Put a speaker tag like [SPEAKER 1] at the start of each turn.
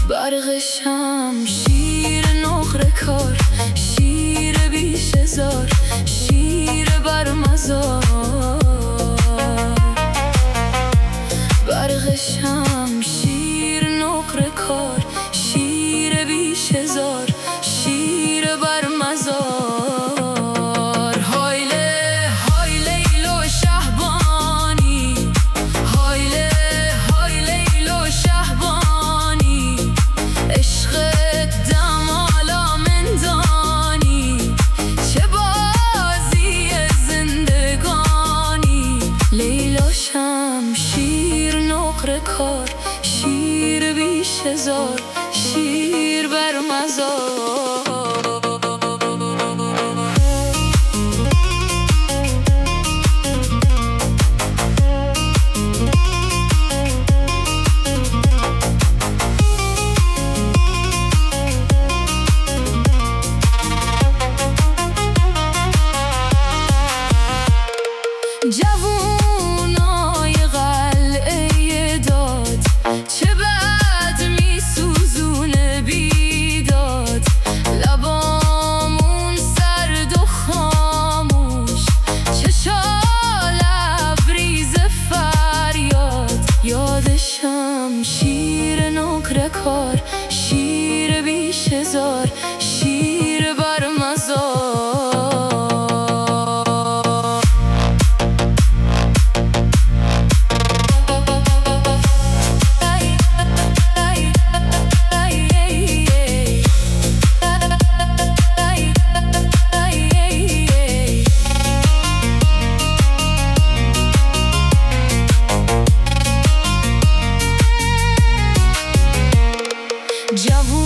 [SPEAKER 1] برق شمشیر نقره کار، شیر بیش هزار، شیر بر مزار. برق شمشیر نقره کار، شیر بیش هزار، شیر بر مزار. هایله های لیل و شهبانی، هایله های لیل و شهبانی، عشق دمالا مندانی، چه بازی زندگانی. لیلا شمشیر نقره کار، شیر بیش هزار، شیر بر مزار. جوونای قلعه داد، چه بد میسوزونه بیداد. لبامون سرد و خاموش، چشا لبریز فریاد. یاد شمشیر نقره کار، شیر بیش هزار، شیر بر مزار. جوون